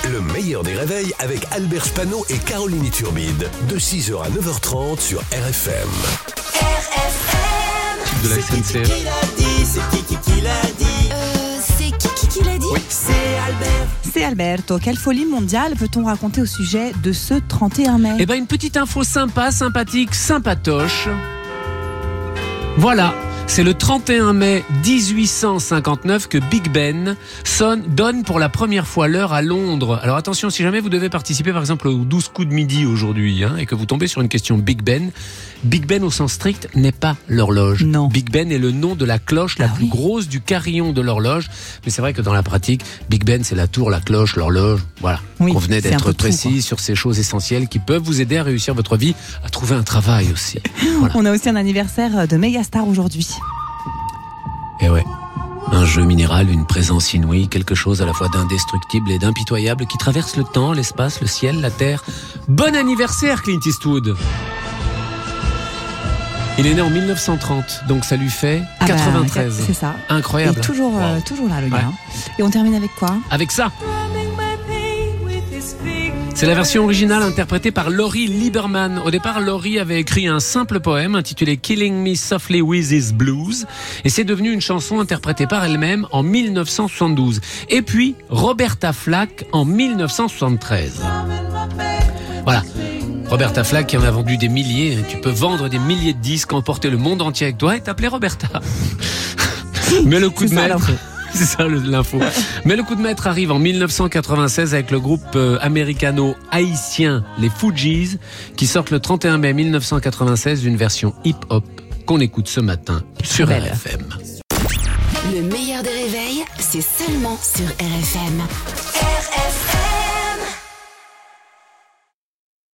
Le meilleur des réveils avec Albert Spano et Caroline Turbide. De 6h à 9h30 sur RFM. RFM. De la SNCF. C'est qui l'a dit? C'est qui l'a dit? Oui, c'est Albert. C'est Alberto. Quelle folie mondiale peut-on raconter au sujet de ce 31 mai? Eh ben, une petite info sympa, sympathique, sympatoche. Voilà. C'est le 31 mai 1859 que Big Ben donne pour la première fois l'heure à Londres. Alors attention, si jamais vous devez participer par exemple aux 12 coups de midi aujourd'hui et que vous tombez sur une question Big Ben au sens strict n'est pas l'horloge. Non. Big Ben est le nom de la cloche la plus grosse du carillon de l'horloge. Mais c'est vrai que dans la pratique, Big Ben c'est la tour, la cloche, l'horloge. Voilà. Oui, Convenez c'est un d'être peu tout, précis quoi. sur ces choses essentielles qui peuvent vous aider à réussir votre vie, à trouver un travail aussi. Voilà. On a aussi un anniversaire de Megastar aujourd'hui. Eh ouais, un jeu minéral, une présence inouïe, quelque chose à la fois d'indestructible et d'impitoyable qui traverse le temps, l'espace, le ciel, la terre. Bon anniversaire Clint Eastwood! Il est né en 1930, donc ça lui fait 93. C'est ça. Incroyable. Il est toujours là, le gars. Ouais. Et on termine avec quoi? Avec ça, c'est la version originale interprétée par Laurie Lieberman. Au départ, Laurie avait écrit un simple poème intitulé Killing Me Softly With His Blues et c'est devenu une chanson interprétée par elle-même en 1972. Et puis, Roberta Flack en 1973. Voilà. Roberta Flack qui en a vendu des milliers. Tu peux vendre des milliers de disques, emporter le monde entier avec toi et t'appeler Roberta. Mais le coup de maître... C'est ça l'info. Mais le coup de maître arrive en 1996 avec le groupe américano-haïtien les Fugees qui sortent le 31 mai 1996 d'une version hip-hop qu'on écoute ce matin sur RFM. Le meilleur des réveils, c'est seulement sur RFM.